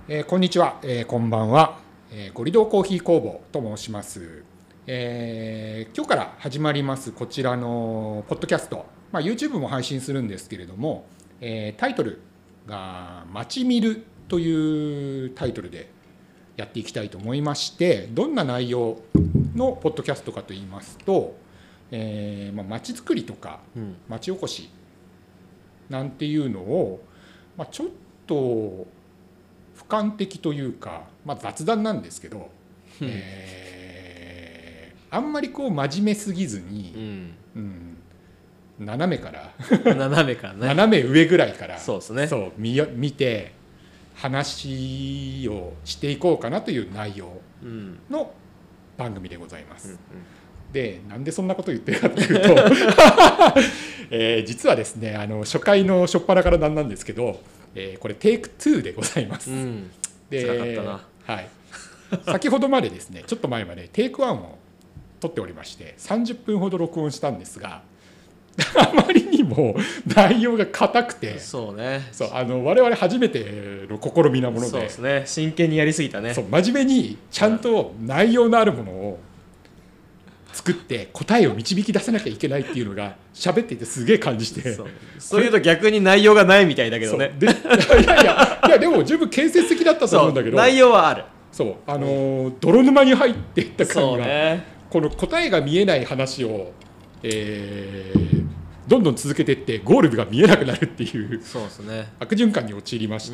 こんにちは、こんばんは、ゴリドーコーヒー工房と申します。今日から始まりますこちらのポッドキャスト、YouTube も配信するんですけれども、タイトルが「街見る」というタイトルでやっていきたいと思いまして、どんな内容のポッドキャストかといいますと、街づくりとか街おこしなんていうのを、ちょっと俯瞰的というか、雑談なんですけど、あんまりこう真面目すぎずに、斜めから斜め上ぐらいからそうですね、 そう見て話をしていこうかなという内容の番組でございます。で、なんでそんなこと言ってるかというと実はですね、初回の初っ端からなんですけど、これテイク2でございます。で、 辛かったな。 はい、先ほどまでですね、ちょっと前までテイク1を撮っておりまして30分ほど録音したんですが、あまりにも内容が硬くて、 そうね、 我々初めての試みなもので、 そうですね、真剣にやりすぎたね。 そう、真面目にちゃんと内容のあるものを作って答えを導き出さなきゃいけないっていうのが喋っていてすげえ感じて、 そういうと逆に内容がないみたいだけどね。 いやでも十分建設的だったと思うんだけど、 内容はある。 そう泥沼に入っていった感が、 ね、 この答えが見えない話を、どんどん続けていってゴールが見えなくなるっていう、 そうですね、 悪循環に陥りまして、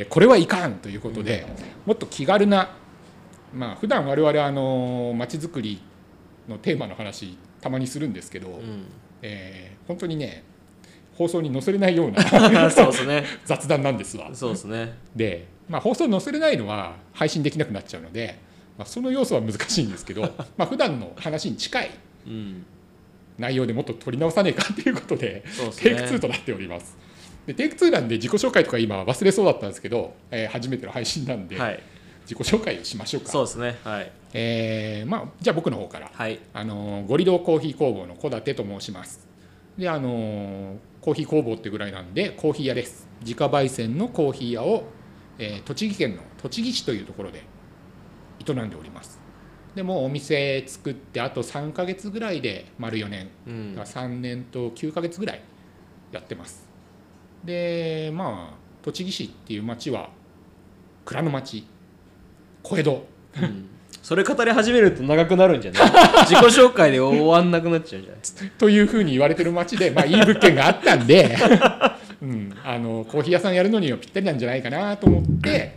これはいかんということで、もっと気軽な、普段我々街づくりのテーマの話たまにするんですけど、本当にね放送に載せれないようなそうですね、 雑談なんですわ。 そうですね。 で、放送に載せれないのは配信できなくなっちゃうので、その要素は難しいんですけど、普段の話に近い内容でもっと取り直さねえかということで、テイク2となっております。でテイク2なんで自己紹介とか今忘れそうだったんですけど、初めての配信なんで、自己紹介をしましょうか。 そうですね、はい。 じゃあ僕の方から、ゴリドーコーヒー工房の小舘と申します。でコーヒー工房ってぐらいなんでコーヒー屋です。自家焙煎のコーヒー屋を、栃木県の栃木市というところで営んでおります。でもお店作ってあと3ヶ月ぐらいで丸4年、3年と9ヶ月ぐらいやってます。で栃木市っていう町は蔵の町、小江戸、 それ語り始めると長くなるんじゃない自己紹介で終わんなくなっちゃうんじゃないというふうに言われてる町で、いい物件があったんで、コーヒー屋さんやるのにはぴったりなんじゃないかなと思って、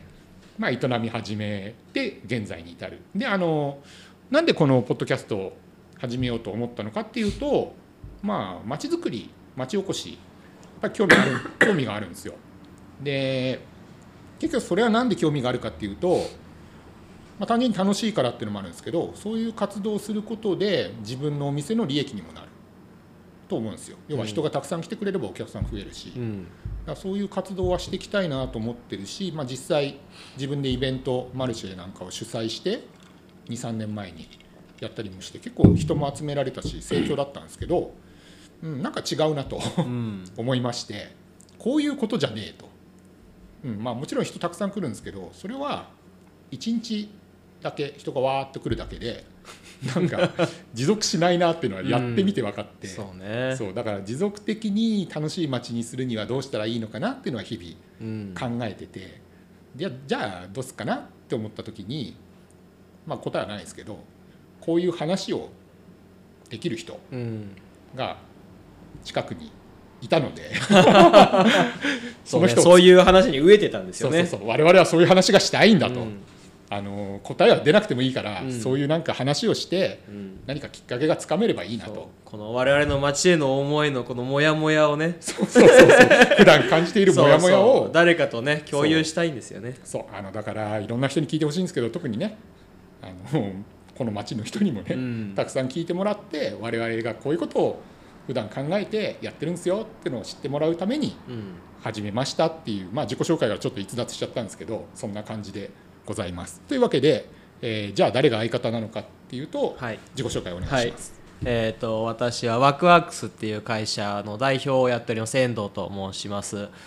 営み始めて現在に至る。でなんでこのポッドキャストを始めようと思ったのかっていうと、町づくり町おこしやっぱり興味があるんですよ。で結局それはなんで興味があるかっていうと、単純に楽しいからっていうのもあるんですけど、そういう活動をすることで自分のお店の利益にもなると思うんですよ。要は人がたくさん来てくれればお客さん増えるし、だからそういう活動はしていきたいなと思ってるし、実際自分でイベントマルシェなんかを主催して2、3年前にやったりもして結構人も集められたし盛況だったんですけど、なんか違うなと思いまして、こういうことじゃねえと、もちろん人たくさん来るんですけど、それは1日だけ人がわーっと来るだけでなんか持続しないなっていうのはやってみて分かって、そうだから持続的に楽しい街にするにはどうしたらいいのかなっていうのは日々考えてて、じゃあどうすっかなって思った時に、答えはないですけど、こういう話をできる人が近くにいたのでその人そういう話に飢えてたんですよね。 我々はそういう話がしたいんだと、答えは出なくてもいいから、そういうなんか話をして、何かきっかけがつかめればいいなと、 この我々の街への思いのこのモヤモヤをね、 普段感じているモヤモヤを誰かとね共有したいんですよね。 だからいろんな人に聞いてほしいんですけど、特にねこの街の人にもね、たくさん聞いてもらって、我々がこういうことを普段考えてやってるんですよっていうのを知ってもらうために始めましたっていう、自己紹介がちょっと逸脱しちゃったんですけど、そんな感じでございます。というわけで、じゃあ誰が相方なのかっていうと、自己紹介お願いします。 私はワクワークスっていう会社の代表をやっております遠藤と申します。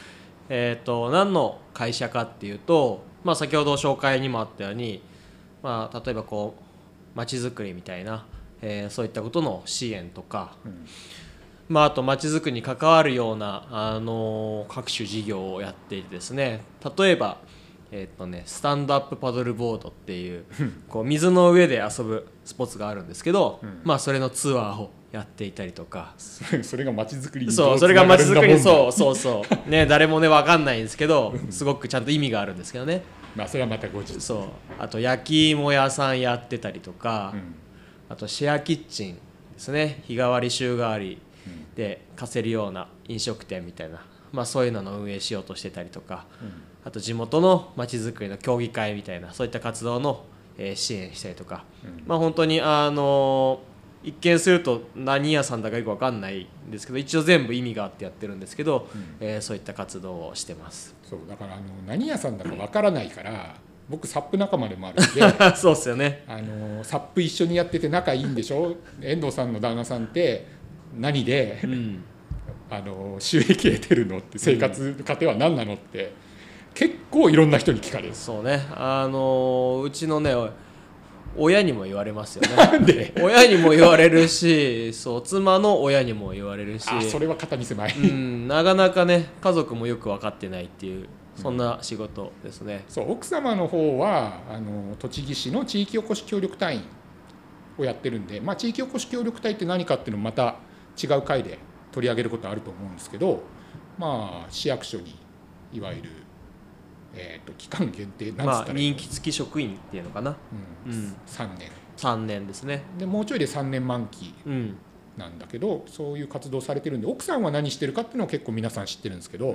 何の会社かっていうと、先ほど紹介にもあったように、例えばこう街づくりみたいな、そういったことの支援とか、あと街づくりに関わるような、各種事業をやっていてですね、例えば、スタンドアップパドルボードっていうこう水の上で遊ぶスポーツがあるんですけど、それのツアーをやっていたりとか、 それが街づくりにそう、それが街づくり、そうね、誰もね分かんないんですけど、すごくちゃんと意味があるんですけどね。 それはまた後日。 そう、あと焼き芋屋さんやってたりとか、あとシェアキッチンですね、日替わり週替わりで貸せるような飲食店みたいな、そういうのの運営しようとしてたりとか、あと地元の街づくりの協議会みたいなそういった活動の、支援したりとか、本当に一見すると何屋さんだかよく分かんないんですけど、一応全部意味があってやってるんですけど、そういった活動をしてます。 そうだから何屋さんだか分からないから、僕サップ仲間でもあるんでそうですよね。 サップ一緒にやってて仲いいんでしょ。遠藤さんの旦那さんって何で、収益得てるのって、生活糧は何なのって、結構いろんな人に聞かれる。 そうね、うちのね親にも言われますよね。 なんで親にも言われるし、そう妻の親にも言われるし、 それは肩身狭い、 なかなかね家族もよく分かってないっていう、そんな仕事ですね。 そう奥様の方は栃木市の地域おこし協力隊員をやってるんで、地域おこし協力隊って何かっていうのもまた違う回で取り上げることあると思うんですけど、市役所にいわゆる期間限定なんつったら任期付き職員っていうのかな、3年ですね。 でもうちょいで3年満期なんだけど、そういう活動されてるんで、奥さんは何してるかっていうのは結構皆さん知ってるんですけど、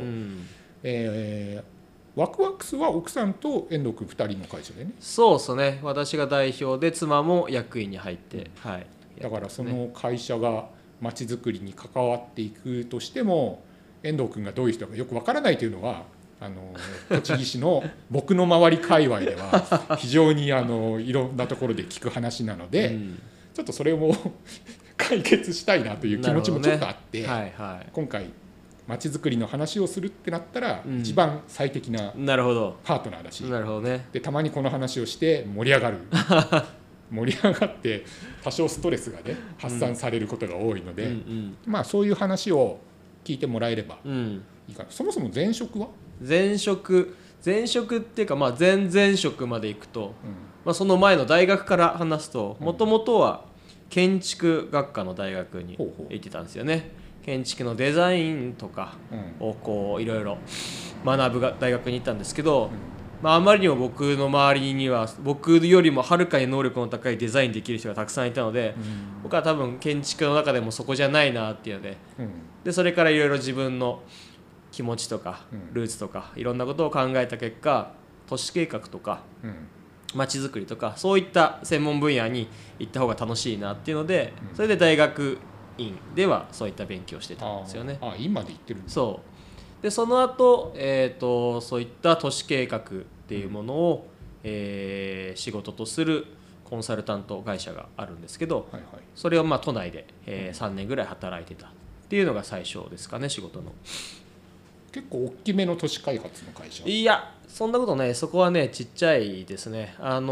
ワクワックスは奥さんと遠藤君2人の会社でね。 そうですね、私が代表で妻も役員に入って、 だからその会社がまちづくりに関わっていくとしても、遠藤君がどういう人かよくわからないというのは栃木市の僕の周り界隈では非常にいろんなところで聞く話なので、ちょっとそれも解決したいなという気持ちもちょっとあって、今回まちづくりの話をするってなったら一番最適なパートナーだし、でたまにこの話をして盛り上がる盛り上がって多少ストレスがね発散されることが多いので、そういう話を聞いてもらえればいいかな。そもそも前職は前職っていうか、前々職まで行くと、その前の大学から話すと、もともとは建築学科の大学に行ってたんですよね。建築のデザインとかをこういろいろ学ぶ大学に行ったんですけど、あまりにも僕の周りには僕よりもはるかに能力の高いデザインできる人がたくさんいたので、僕は多分建築の中でもそこじゃないなっていうので、それからいろいろ自分の気持ちとかルーツとかいろんなことを考えた結果、都市計画とか街づくりとかそういった専門分野に行った方が楽しいなっていうので、それで大学院ではそういった勉強してたんですよね。 今で行ってるんですか。 そうで、その後、そういった都市計画っていうものを、仕事とするコンサルタント会社があるんですけど、それを都内で、3年ぐらい働いてたっていうのが最初ですかね、仕事の。 結構大きめの都市開発の会社。 いやそんなことない、そこはねちっちゃいですね。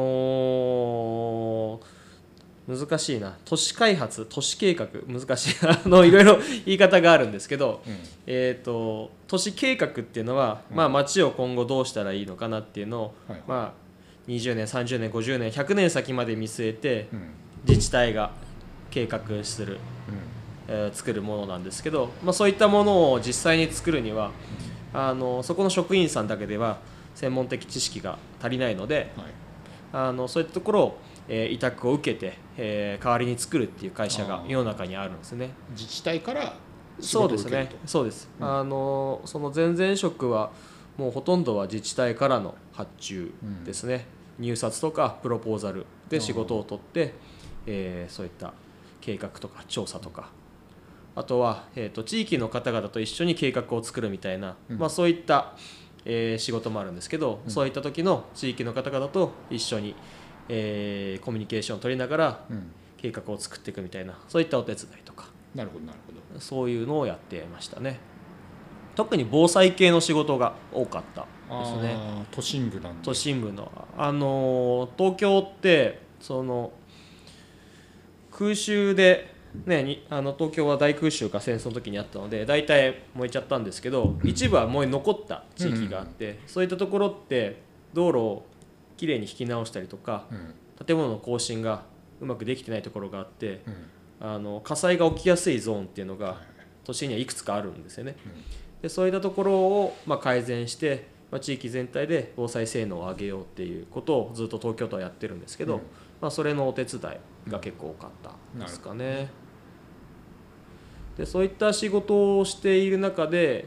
難しいな、都市開発都市計画難しいいろいろ言い方があるんですけど、都市計画っていうのは、街を今後どうしたらいいのかなっていうのを、20年30年50年100年先まで見据えて、自治体が計画する、作るものなんですけど、そういったものを実際に作るにはそこの職員さんだけでは専門的知識が足りないので、そういったところを委託を受けて、代わりに作るっていう会社が世の中にあるんですね。 自治体から仕そう事を受けると。 ですね、そうです、その前々職はもうほとんどは自治体からの発注ですね、入札とかプロポーザルで仕事を取って、そういった計画とか調査とか、あとは、地域の方々と一緒に計画を作るみたいな、そういった、仕事もあるんですけど、そういった時の地域の方々と一緒に、コミュニケーションを取りながら計画を作っていくみたいな、そういったお手伝いとか、 なるほどなるほど。 そういうのをやってましたね。 特に防災系の仕事が多かったですね。 都心部なんで。 都心部の東京ってその空襲でね、東京は大空襲が戦争の時にあったので大体燃えちゃったんですけど、一部は燃え残った地域があって、そういったところって道路をきれいに引き直したりとか、建物の更新がうまくできてないところがあって、火災が起きやすいゾーンっていうのが都心にはいくつかあるんですよね。でそういったところを改善して、地域全体で防災性能を上げようっていうことをずっと東京都はやってるんですけど、それのお手伝いが結構多かったですかね。でそういった仕事をしている中で、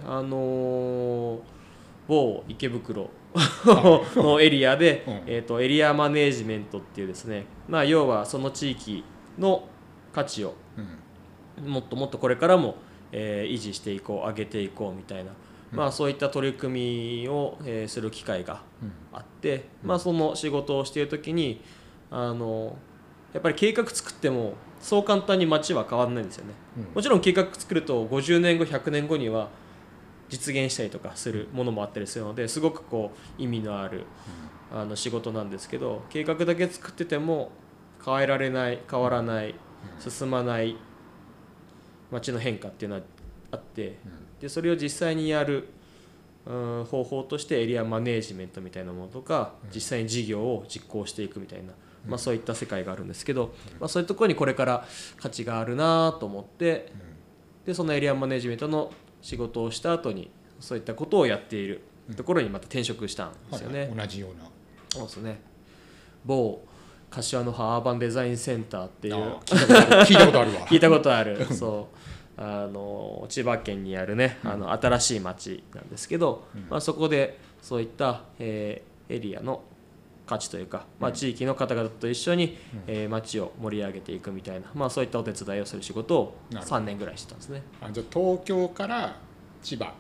某池袋のエリアで、エリアマネージメントっていうですね、要はその地域の価値をもっともっとこれからも、維持していこう上げていこうみたいな、そういった取り組みを、する機会があって、その仕事をしている時にやっぱり計画作ってもそう簡単に街は変わらないんですよね。もちろん計画作ると50年後100年後には実現したりとかするものもあったりするので、すごくこう意味のある仕事なんですけど、計画だけ作ってても変えられない、変わらない、進まない街の変化っていうのはあって、でそれを実際にやる方法としてエリアマネージメントみたいなものとか、実際に事業を実行していくみたいな、そういった世界があるんですけど、そういうところにこれから価値があるなと思って、でそのエリアマネージメントの仕事をした後にそういったことをやっているところにまた転職したんですよね。 同じような。 そうですね。某柏の葉アーバンデザインセンターっていう聞いたことあるわ。 聞いたことある。そう千葉県にあるね、新しい町なんですけど、そこでそういった、エリアの価値というか、地域の方々と一緒に、町を盛り上げていくみたいな、そういったお手伝いをする仕事を3年ぐらいしてたんですね。 じゃあ東京から千葉行って、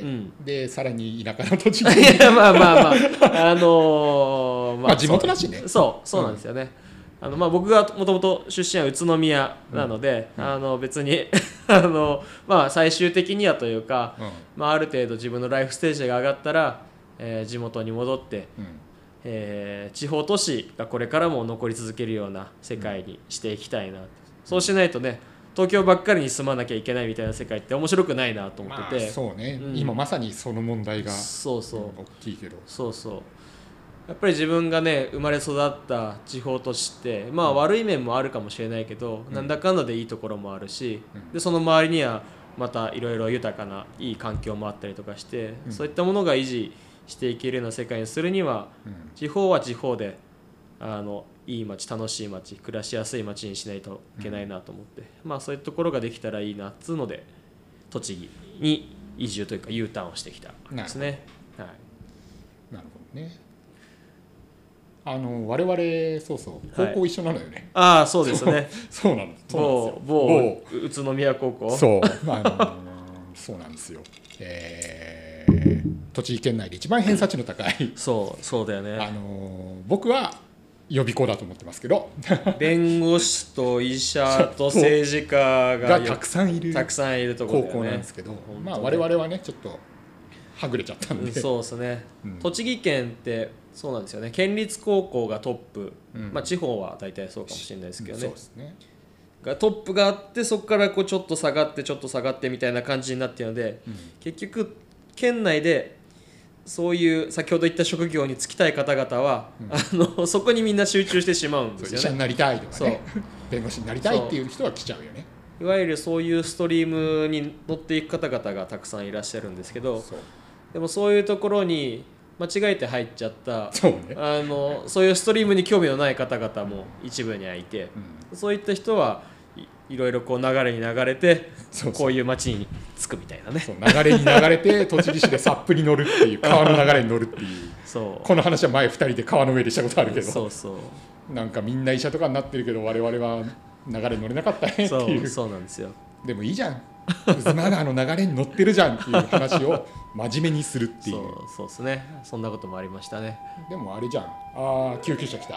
でさらに田舎の土地にいや地元だしね。 そうなんですよね。僕がもともと出身は宇都宮なので、別に最終的にはというか、ある程度自分のライフステージが上がったら、地元に戻って、地方都市がこれからも残り続けるような世界にしていきたいな、そうしないとね、東京ばっかりに住まなきゃいけないみたいな世界って面白くないなと思ってて、 そうね、今まさにその問題が大きいけど、 やっぱり自分がね生まれ育った地方都市って、悪い面もあるかもしれないけど、なんだかんだでいいところもあるし、でその周りにはまたいろいろ豊かないい環境もあったりとかして、そういったものが維持していけるような世界にするには、地方は地方でいい街、楽しい街、暮らしやすい街にしないといけないなと思って、そういうところができたらいいなっつうので栃木に移住というか U ターンをしてきたんですね。なるほどね。我々高校一緒なのよね。 そうですね。 そうなんです。 某宇都宮高校。 そうなんですよ。栃木県内で一番偏差値の高いそうだよね。 僕は予備校だと思ってますけど、 弁護士と医者と政治家がたくさんいるところ高校なんですけど、我々はねちょっとはぐれちゃったんで、 そうですね。栃木県ってそうなんですよね。県立高校がトップ、地方は大体そうかもしれないですけどね。 そうですね。 がトップがあって、そこからこうちょっと下がってちょっと下がってみたいな感じになっているので、結局県内でそういう先ほど言った職業に就きたい方々は、そこにみんな集中してしまうんですよね。 医者になりたいとかね、弁護士になりたいっていう人は来ちゃうよね。 いわゆるそういうストリームに乗っていく方々がたくさんいらっしゃるんですけど、でもそういうところに間違えて入っちゃった、そういうストリームに興味のない方々も一部にはいて、そういった人はいろいろこう流れに流れてこういう街に着くみたいなね。 流れに流れて栃木市でサップに乗るっていう、川の流れに乗るっていうこの話は前2人で川の上でしたことあるけど、なんかみんな医者とかになってるけど我々は流れに乗れなかったねっていう。 そうなんですよ。 でもいいじゃん、渦間川の流れに乗ってるじゃんっていう話を真面目にするっていう。 そうですね。そんなこともありましたね。 でもあれじゃん、救急車来た。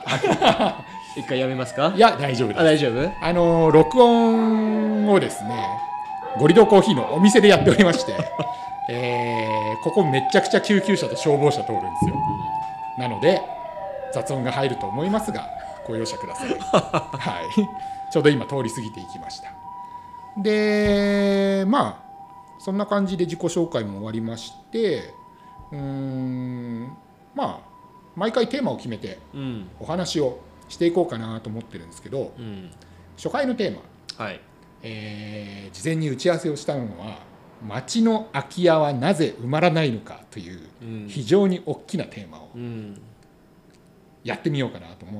一回やめますか？ いや大丈夫です。 大丈夫？ 録音をですねゴリドコーヒーのお店でやっておりまして、ここめちゃくちゃ救急車と消防車通るんですよ。なので雑音が入ると思いますがご容赦ください。はい、ちょうど今通り過ぎていきました。でまあそんな感じで自己紹介も終わりまして、まあ毎回テーマを決めてお話をしていこうかなと思ってるんですけど、初回のテーマ、はい、事前に打ち合わせをしたのは町の空き家はなぜ埋まらないのかという非常に大きなテーマをやってみようかなと思って、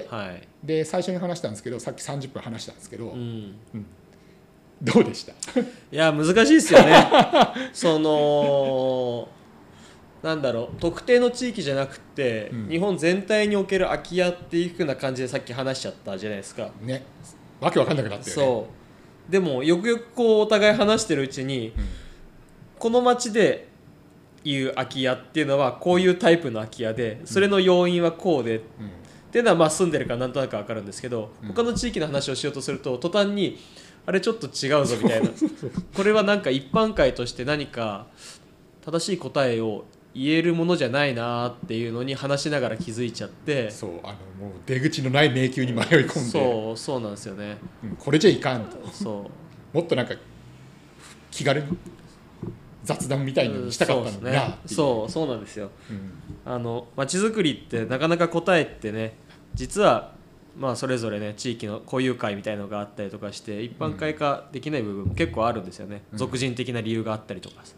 で最初に話したんですけど、さっき30分話したんですけど、どうでした？ いや難しいですよね。そのなんだろう、特定の地域じゃなくて、日本全体における空き家っていう風な感じでさっき話しちゃったじゃないですか。 ね、わけわかんなくなってるよね。 そうでもよくよくこうお互い話してるうちに、この町でいう空き家っていうのはこういうタイプの空き家で、それの要因はこうで、っていうのはまあ住んでるからなんとなく分かるんですけど、他の地域の話をしようとすると途端にあれちょっと違うぞみたいなこれはなんか一般会として何か正しい答えを言えるものじゃないなっていうのに話しながら気づいちゃって、 そうもう出口のない迷宮に迷い込んで、 そうなんですよね、 これじゃいかんと、 そうもっとなんか気軽に雑談みたいにしたかったのにな。 そうなんですよ。街づくりってなかなか答えってね、実はまあそれぞれね地域の固有会みたいのがあったりとかして一般会化できない部分も結構あるんですよね、俗人的な理由があったりとか、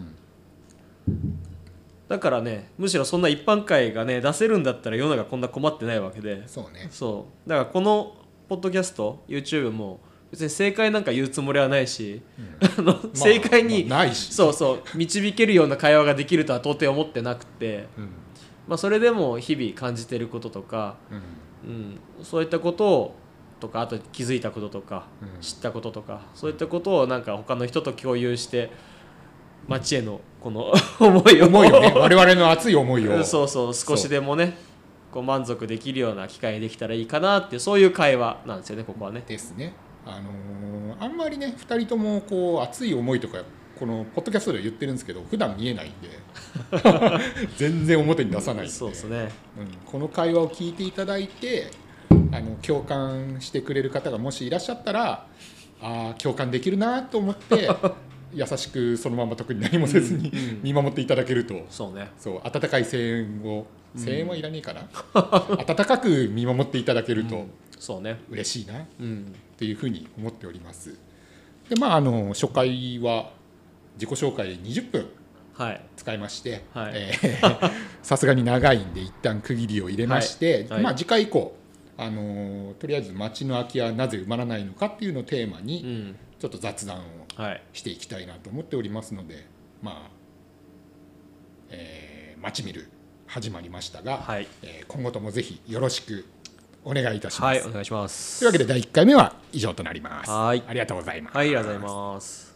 だからね、むしろそんな一般会がね出せるんだったら世の中こんな困ってないわけで、だからこのポッドキャスト YouTube も別に正解なんか言うつもりはないし、正解に、導けるような会話ができるとは到底思ってなくて、それでも日々感じてることとか、そういったことをとか、あと気づいたこととか、知ったこととか、そういったことをなんか他の人と共有して街へのこの思いをね、我々の熱い思いを少しでもねこう満足できるような機会にできたらいいかなっていう、そういう会話なんですよね、ここはね。 ですね。あんまりね2人ともこう熱い思いとかこのポッドキャストで言ってるんですけど普段見えないんで全然表に出さないんで、 そうですね、 この会話を聞いていただいて共感してくれる方がもしいらっしゃったら、共感できるなと思って優しくそのまま特に何もせずに見守っていただけると、温かい声援はいらねえかな温かく見守っていただけると嬉しいなっていうふうに思っております。で初回は自己紹介で20分使いまして、さすがに長いんで一旦区切りを入れまして、次回以降とりあえず町の空き家はなぜ埋まらないのかっていうのをテーマにちょっと雑談をしていきたいなと思っておりますので、町見る始まりましたが、今後ともぜひよろしくお願いいたします。 お願いします。 というわけで第1回目は以上となります。 ありがとうございます。 ありがとうございます。